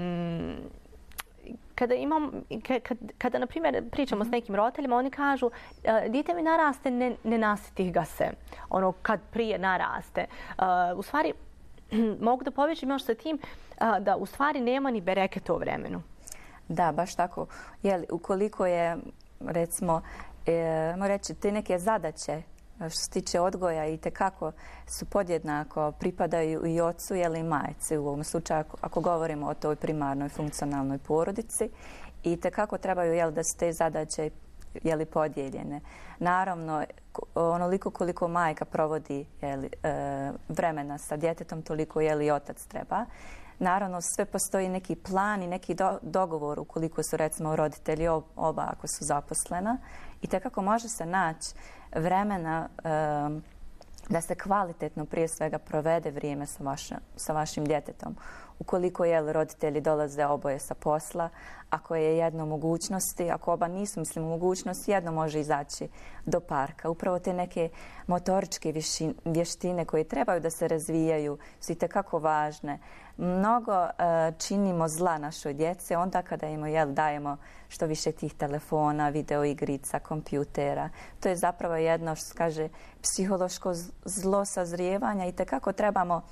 kada na primjer, pričamo s nekim roditeljima, oni kažu dijete mi naraste, ne nasitih ga se. Ono kad prije naraste. U stvari, mogu da povežem još sa tim da u stvari nema ni bereket u vremenu. Da, baš tako. Ukoliko je, recimo, reći, te neke zadaće što se tiče odgoja i tekako su podjednako pripadaju i ocu i majci u ovom slučaju ako govorimo o toj primarnoj funkcionalnoj porodici i tekako trebaju da su te zadaće podijeljene. Naravno, onoliko koliko majka provodi vremena sa djetetom, toliko i otac treba. Naravno, sve postoji neki plan i neki dogovor ukoliko su recimo roditelji oba ako su zaposlena i tekako može se naći vremena da se kvalitetno prije svega provede vrijeme sa vašim djetetom. Ukoliko roditelji dolaze oboje sa posla, ako je jedno mogućnosti, ako oba nisu u mogućnosti, jedno može izaći do parka. Upravo te neke motoričke vještine koje trebaju da se razvijaju su itekako važne. Mnogo činimo zla našoj djeci onda kada im dajemo što više tih telefona, videoigrica, kompjutera. To je zapravo jedno što se kaže psihološko zlo sazrijevanja i itekako trebamo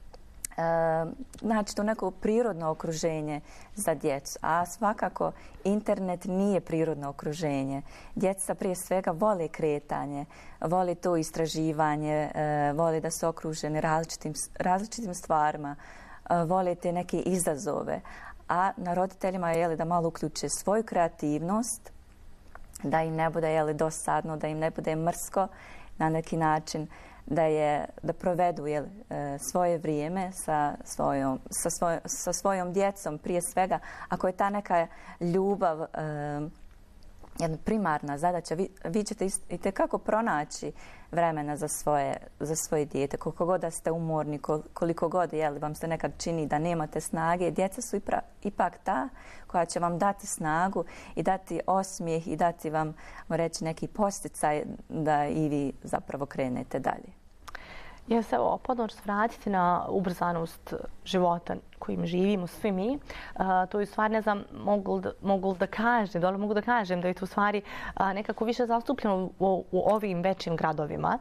naći to neko prirodno okruženje za djecu, a svakako internet nije prirodno okruženje. Djeca prije svega vole kretanje, vole to istraživanje, vole da su okruženi različitim stvarima, vole te neke izazove, a na roditeljima je da malo uključe svoju kreativnost, da im ne bude dosadno, da im ne bude mrsko na neki način, da provedu svoje vrijeme sa svojom djecom prije svega. Ako je ta neka ljubav jedna primarna zadaća, vi ćete itekako pronaći vremena za svoje dijete. Koliko god da ste umorni, koliko god vam se nekad čini da nemate snage, djeca su ipak ta koja će vam dati snagu i dati osmijeh i dati vam, reći, neki posticaj da i vi zapravo krenete dalje. Ja se ponovno ću vratiti na ubrzanost života kojim živimo svi mi. To je u stvari, ne znam, mogu da kažem da je to u stvari nekako više zastupljeno u ovim većim gradovima.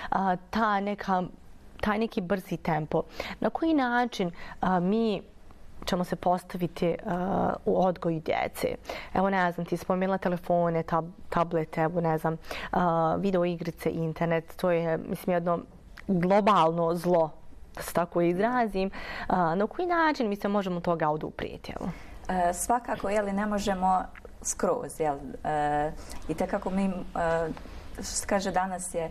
Taj neki brzi tempo. Na koji način mi ćemo se postaviti u odgoju djece? Evo, ne znam, ti spomenula telefone, tablete, evo, ne znam, video igrice, internet. To je, mislim, jedno globalno zlo, da se tako izrazim. Na koji način mi se možemo toga oduprijeti? Svakako, ne možemo skroz. I tekako mi, što se kaže, danas je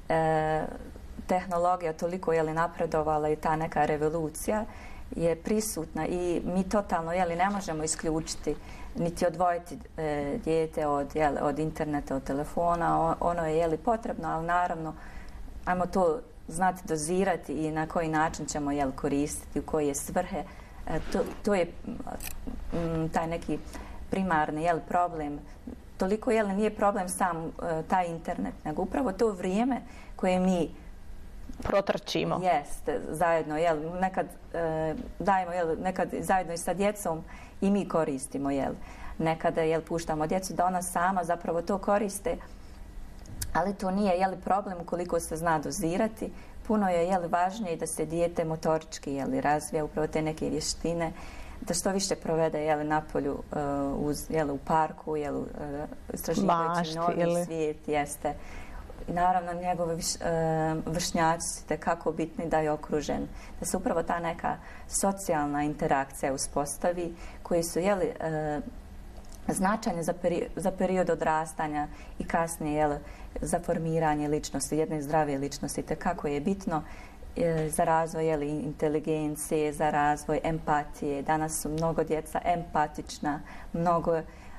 tehnologija toliko napredovala i ta neka revolucija je prisutna i mi totalno ne možemo isključiti niti odvojiti dijete od interneta, od telefona. Ono je potrebno, ali naravno ajmo to znati dozirati i na koji način ćemo koristiti, u koje svrhe. To je taj neki primarni problem. Toliko nije problem sam taj internet, nego upravo to vrijeme koje mi protrčimo. Jeste, zajedno, nekad dajemo, nekad zajedno i sa djecom i mi koristimo, nekada puštamo djecu da ona sama zapravo to koriste, ali to nije problem ukoliko se zna dozirati. Puno je važnije da se dijete motorički razvija, upravo te neke vještine, da što više provede napolju u parku, istraživajući novi svijet, jeste. I naravno njegovi vršnjaci su tekako bitni da je okružen, da se upravo ta neka socijalna interakcija uspostavi, koji su značajne za period odrastanja i kasnije za formiranje ličnosti, jedne zdrave ličnosti. Tekako je bitno za razvoj inteligencije, za razvoj empatije. Danas su mnogo djeca empatična, mnogo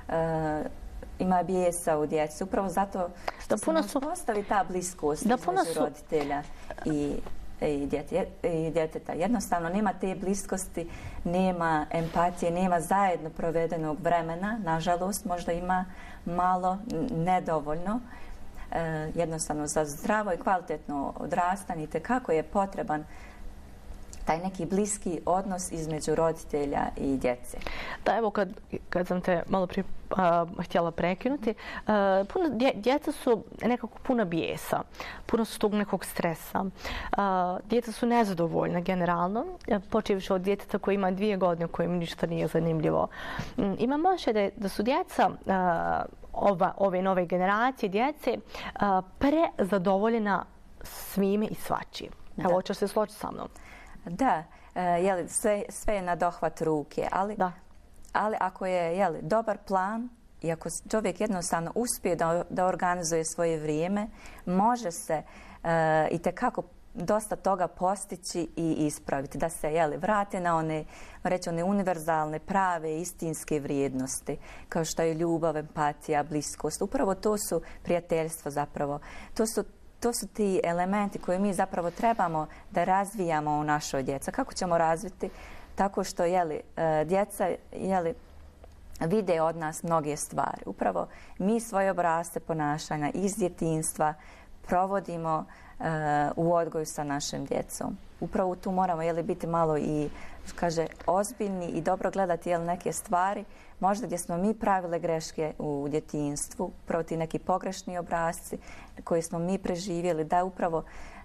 ima bijesa u djeci. Upravo zato što se uspostavi ta bliskost između roditelja i djeteta. Jednostavno nema te bliskosti, nema empatije, nema zajedno provedenog vremena. Nažalost, možda ima malo, nedovoljno. Jednostavno za zdravo i kvalitetno odrastanje kako je potreban taj neki bliski odnos između roditelja i djece. Da, evo kad sam te malo prije htjela prekinuti, djeca su nekako puna bijesa, puno su tog nekog stresa. Djeca su nezadovoljna generalno, počevši od djeteta koji ima 2 godine, kojem ništa nije zanimljivo. Imam osjećaj da su djeca ove nove generacije djece prezadovoljena svime i svačim. Evo, hoćeš se složiti sa mnom? Da, sve je na dohvat ruke, ali ako je dobar plan i ako čovjek jednostavno uspije da organizuje svoje vrijeme, može se itekako dosta toga postići i ispraviti, da se vrate na one univerzalne, prave, istinske vrijednosti, kao što je ljubav, empatija, bliskost. Upravo to su prijateljstvo zapravo. To su ti elementi koje mi zapravo trebamo da razvijamo u našoj djeci. Kako ćemo razviti? Tako što djeca vide od nas mnoge stvari. Upravo mi svoje obrasce ponašanja iz djetinjstva provodimo u odgoju sa našim djecom. Upravo tu moramo biti malo i ozbiljni i dobro gledati neke stvari, možda gdje smo mi pravile greške u djetinjstvu, upravo ti neki pogrešni obrasci koje smo mi preživjeli, da upravo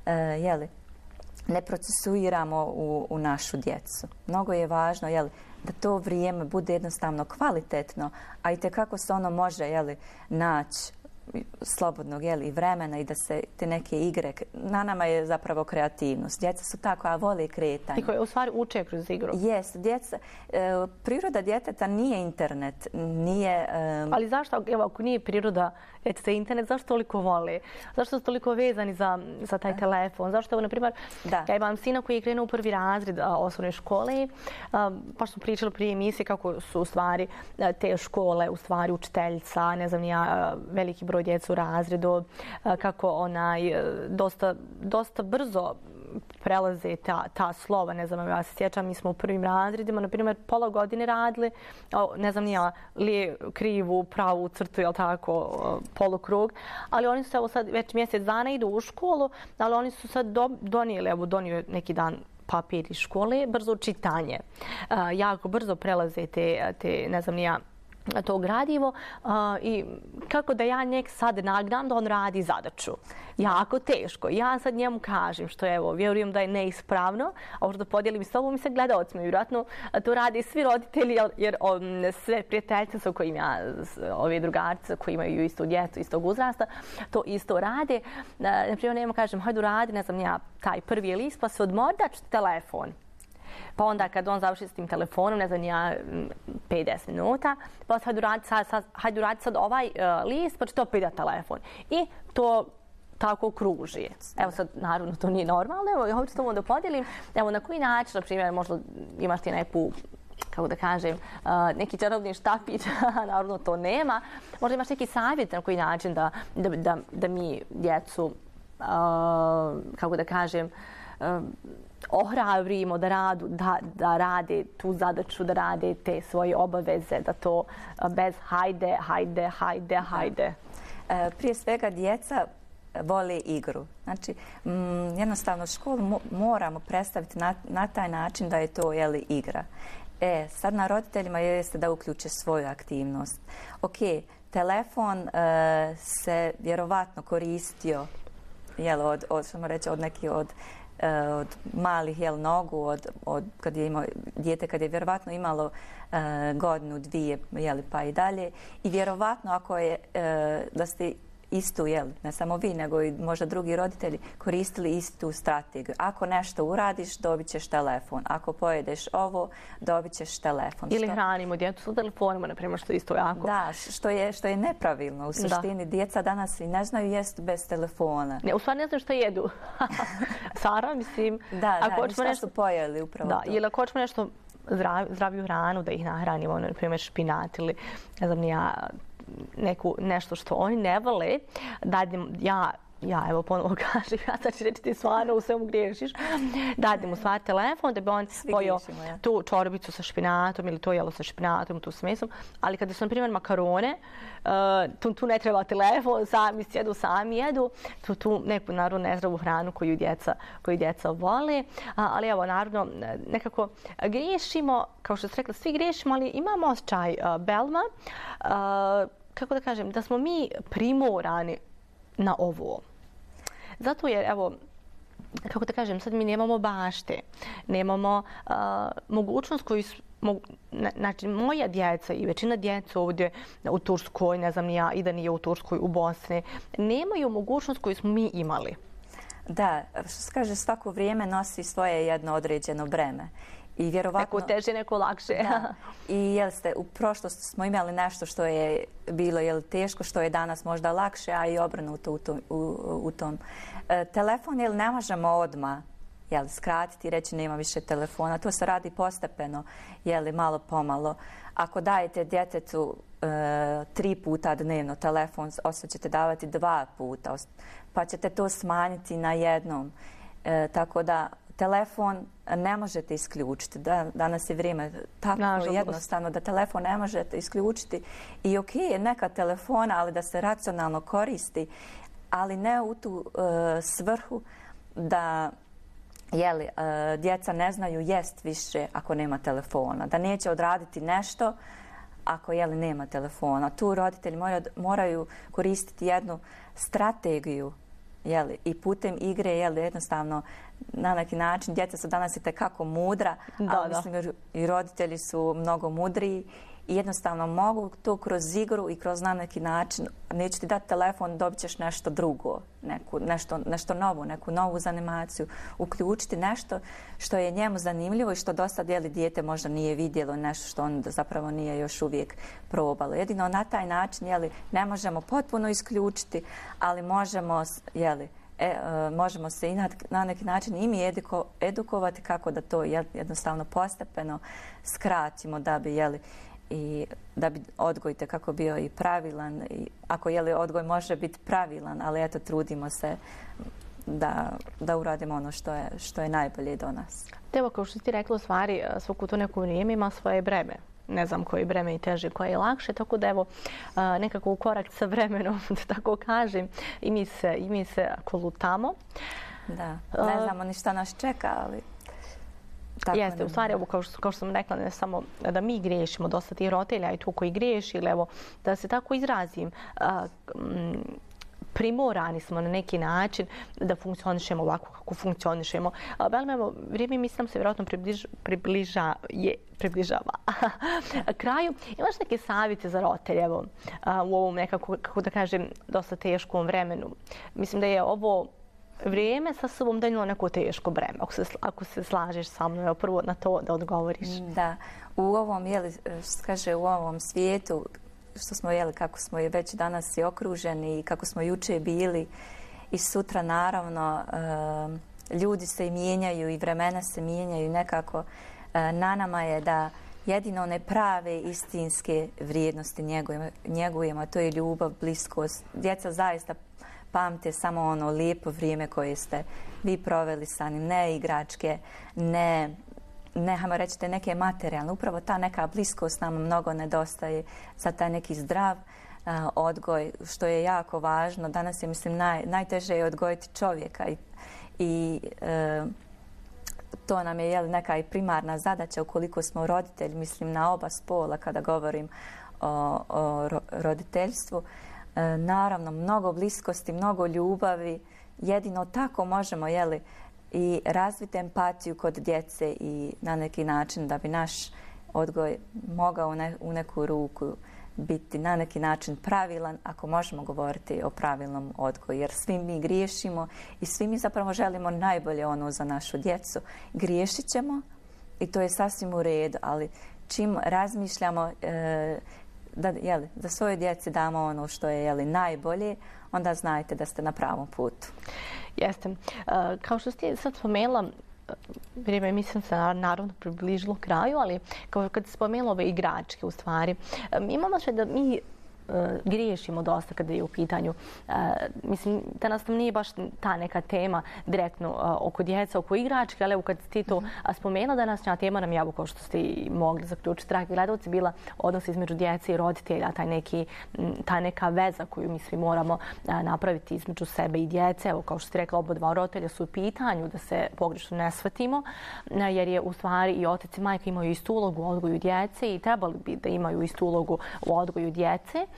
ne procesuiramo u našu djecu. Mnogo je važno da to vrijeme bude jednostavno kvalitetno, a itekako se ono može naći slobodnog i vremena i da se te neke igre, na nama je zapravo kreativnost. Djeca su tako, a vole kretanje. I koje u stvari uče kroz igru. Jest, priroda djeteta nije internet, nije... Ali zašto, evo, ako nije priroda djeteta internet, zašto toliko vole? Zašto su toliko vezani za taj telefon? Zašto, evo, na primjer, ja imam sina koji je krenuo u prvi razred osnovne škole, pa smo pričali prije emisije kako su u stvari te škole, u stvari učiteljica, ne znam, veliki broj djecu u razredu, kako dosta brzo prelaze ta slova. Ne znam, ja se sjećam, mi smo u prvim razredima, na primjer, pola godine radili, ne znam, krivu, pravu crtu, jel tako, polukrug, ali oni su sad već mjesec dana idu u školu, ali oni su sad donio neki dan papir iz škole, brzo čitanje. Jako brzo prelaze te ne znam, to gradivo i kako da ja njeg sad nagnam da on radi zadaću. Jako teško. Ja sad njemu kažem, što evo, vjerujem da je neispravno, a možda podijelim s tobom i sa gledalcima. Vjerojatno to rade svi roditelji, jer sve prijateljice sa kojim ja, ove drugarice koji imaju istu djecu, istog uzrasta, to isto rade. Naprimjer, njemu kažem, hajde radi, ne znam, taj prvi list, pa se odmordač telefon. Pa onda kad on završi s tim telefonom, ne znam, 5-10 minuta, pa hajde raditi sad ovaj list, pa će to opet telefon. I to tako kruži. Evo sad, naravno, to nije normalno, evo, hoću s tobom da podijelim. Evo, na koji način, na primjer, možda imaš ti neku, kako da kažem, neki čarobni štapić, naravno to nema. Možda imaš neki savjet na koji način da mi djecu, kako da kažem, ohrabrimo da rade tu zadaću, da rade te svoje obaveze, da to bez hajde. Prije svega djeca vole igru. Znači, jednostavno školu moramo predstaviti na taj način da je to igra. Sad na roditeljima jeste da uključe svoju aktivnost. Ok, telefon se vjerovatno koristio od nekih od malih da kad je imao dijete, kad je vjerovatno imalo godinu, dvije, pa i dalje. I vjerovatno ako je da ste istu, ne samo vi, nego i možda drugi roditelji koristili istu strategiju. Ako nešto uradiš, dobit ćeš telefon. Ako pojedeš ovo, dobit ćeš telefon. Ili hranimo djecu sa telefonima, na primjer, što je isto jako. Da, što je nepravilno. U suštini, djeca danas i ne znaju jesti bez telefona. Ne, u stvari ne znaju što jedu. Sara, mislim... šta su pojeli upravo to. Ili ako hoćemo nešto zdraviju hranu, da ih nahranimo, na primjer, špinat ili, ne znam, nešto što oni ne vole, evo ponovo kažem, ja sad ću reći ti stvarno u svemu griješiš, dadim mu stvar telefon da bi on pojeo tu čorbicu sa špinatom ili to jelo sa špinatom, tu s mesom, ali kada su, na primjer, makarone, tu ne treba telefon, sami jedu, tu neku, naravno, nezdravu hranu koju djeca vole, ali evo, naravno, nekako griješimo, kao što ste rekla, svi griješimo, ali imamo osjećaj, Belma, kako da kažem, da smo mi primorani na ovo. Zato jer, evo, kako da kažem, sad mi nemamo bašte, nemamo mogućnost znači moja djeca i većina djeca ovdje u Turskoj, ne znam ni ja, i da nije u Turskoj, u Bosni, nemaju mogućnost koju smo mi imali. Da, što se kaže, svako vrijeme nosi svoje jedno određeno breme. I vjerovatno, neko teže, neko lakše. Da. I u prošlosti smo imali nešto što je bilo teško, što je danas možda lakše, a i obrnuto u tom. Telefon ne možemo odmah skratiti i reći nema više telefona. To se radi postepeno, malo pomalo. Ako dajete djetetu 3 puta dnevno telefon, ostat ćete davati 2 puta, pa ćete to smanjiti na jednom. Tako da telefon ne možete isključiti. Danas je vrijeme tako jednostavno da telefon ne možete isključiti. I ok je neka telefona, ali da se racionalno koristi, ali ne u tu svrhu da djeca ne znaju jest više ako nema telefona. Da neće odraditi nešto ako nema telefona. Tu roditelji moraju koristiti jednu strategiju i putem igre jednostavno na neki način. Djeca su danas itekako mudra, ali mislim i roditelji su mnogo mudriji i jednostavno mogu to kroz igru i kroz na neki način, neću ti dati telefon, dobit ćeš nešto drugo, nešto novo, neku novu zanimaciju, uključiti nešto što je njemu zanimljivo i što do sad dijete možda nije vidjelo, nešto što on zapravo nije još uvijek probalo. Jedino na taj način ne možemo potpuno isključiti, ali možemo se i na neki način i mi edukovati kako da to jednostavno postepeno skratimo da bi odgoj kako bio i pravilan. Ako odgoj može biti pravilan, ali trudimo se da uradimo ono što je najbolje do nas. Evo, kao što ti rekla, u stvari svako to neko vrijeme ima svoje breme. Ne znam koje je breme i teže, koje je lakše, tako da evo nekako u korak sa vremenom, da tako kažem, i mi se kolutamo. Da, ne znamo ni šta nas čeka, ali... Jeste, u stvari, kao što sam rekla, ne samo da mi griješimo, dosta tih roditelja i tu koji griješi, ili evo, da se tako izrazim, primorani smo na neki način da funkcionišemo ovako kako funkcionišemo. Evo, vrijeme mislim se vjerojatno približava kraju. Imaš neke savjete za roditelje u ovom nekako, kako da kažem, dosta teškom vremenu? Mislim da je ovo vrijeme sa sobom donijelo neko teško breme. Ako se slažeš sa mnom, prvo na to da odgovoriš. Da, u ovom, u ovom svijetu, što smo kako smo već danas i okruženi i kako smo juče bili i sutra naravno ljudi se mijenjaju i vremena se mijenjaju nekako. Na nama je da jedino one prave istinske vrijednosti njegujemo, to je ljubav, bliskost. Djeca zaista pamte samo ono lijepo vrijeme koje ste vi proveli sa njim, ne igračke, ne hajmo reći neke materijalne. Upravo ta neka bliskost nam mnogo nedostaje za taj neki zdrav odgoj, što je jako važno. Danas je, mislim, najteže je odgojiti čovjeka i to nam je neka i primarna zadaća ukoliko smo roditelji, mislim na oba spola kada govorim o roditeljstvu. Naravno, mnogo bliskosti, mnogo ljubavi. Jedino tako možemo i razviti empatiju kod djece i na neki način da bi naš odgoj mogao u neku ruku biti na neki način pravilan, ako možemo govoriti o pravilnom odgoju. Jer svi mi griješimo i svi mi zapravo želimo najbolje ono za našu djecu. Griješit ćemo i to je sasvim u redu, ali čim razmišljamo da svoje djeci damo ono što je najbolje, onda znajte da ste na pravom putu. Jeste. Kao što ste sad spomenula, vrijeme mislim se naravno približilo kraju, ali kad ste spomenula ove igračke u stvari, imamo sve da mi griješimo dosta kada je u pitanju. Mislim, danas nam nije baš ta neka tema direktno oko djeca, oko igračke, ali evo kad ste to spomenula, današnja tema nam je, kao što ste i mogli zaključiti, dragi gledalci, bila odnos između djece i roditelja, ta neka veza koju mi svi moramo napraviti između sebe i djece. Evo, kao što ste rekla, oba dva roditelja su u pitanju da se pogrešno ne shvatimo, jer je u stvari i otac i majka imaju istu ulogu u odgoju djece i trebali bi da imaju istu ulogu u odgoju djece.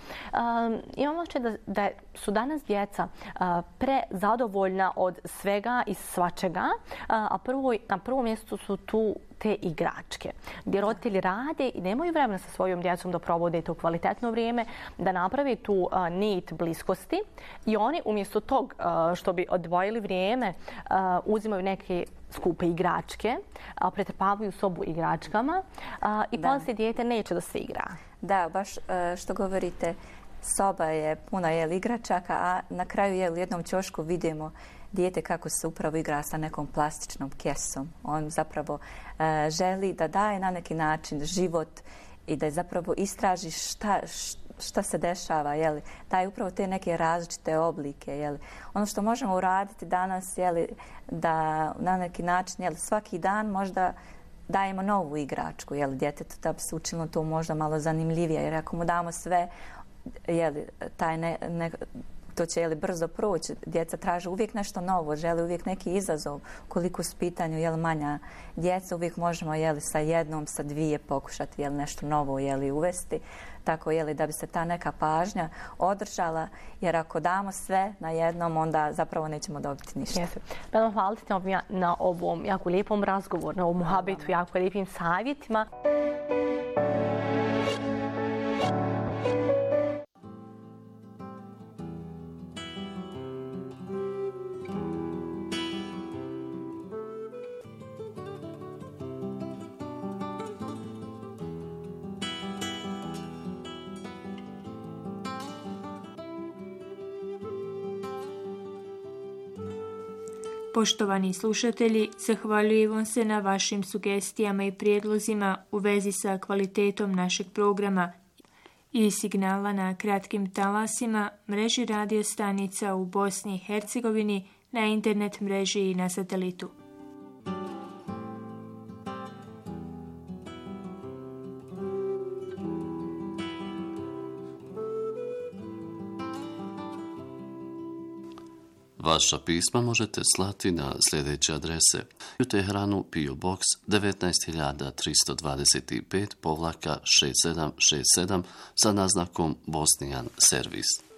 Imam osjećaj da su danas djeca prezadovoljna od svega i svačega, a na prvom mjestu su tu te igračke, gdje roditelji rade i nemaju vremena sa svojom djecom da provode to kvalitetno vrijeme, da napravi tu nit bliskosti i oni umjesto tog što bi odvojili vrijeme uzimaju neke skupe igračke, pretrpavaju sobu igračkama i poslije dijete neće da se igra. Da, baš što govorite, soba je puna igračaka, a na kraju u jednom ćošku vidimo dijete kako se upravo igra sa nekom plastičnom kesom. On zapravo želi da daje na neki način život i da zapravo istraži šta se dešava, daje upravo te neke različite oblike. Ono što možemo uraditi danas, da na neki način svaki dan možda dajemo novu igračku djetetu da bi se učinilo to možda malo zanimljivije, jer ako mu damo sve, to će brzo proći. Djeca traže uvijek nešto novo, žele uvijek neki izazov. Koliko su pitanju manja djeca, uvijek možemo sa jednom, sa dvije pokušati nešto novo uvesti. Tako da bi se ta neka pažnja održala, jer ako damo sve na jednom, onda zapravo nećemo dobiti ništa. Belom, hvala ti na ovom jako lijepom razgovoru, na ovom muhabetu, jako lijepim savjetima. Poštovani slušatelji, zahvaljujem vam se na vašim sugestijama i prijedlozima u vezi sa kvalitetom našeg programa i signala na kratkim talasima, mreži radio stanica u Bosni i Hercegovini, na internet mreži i na satelitu. Vaša pisma možete slati na sljedeće adrese: u Teheranu PO Box 19325-6767 sa naznakom Bosnian Servis.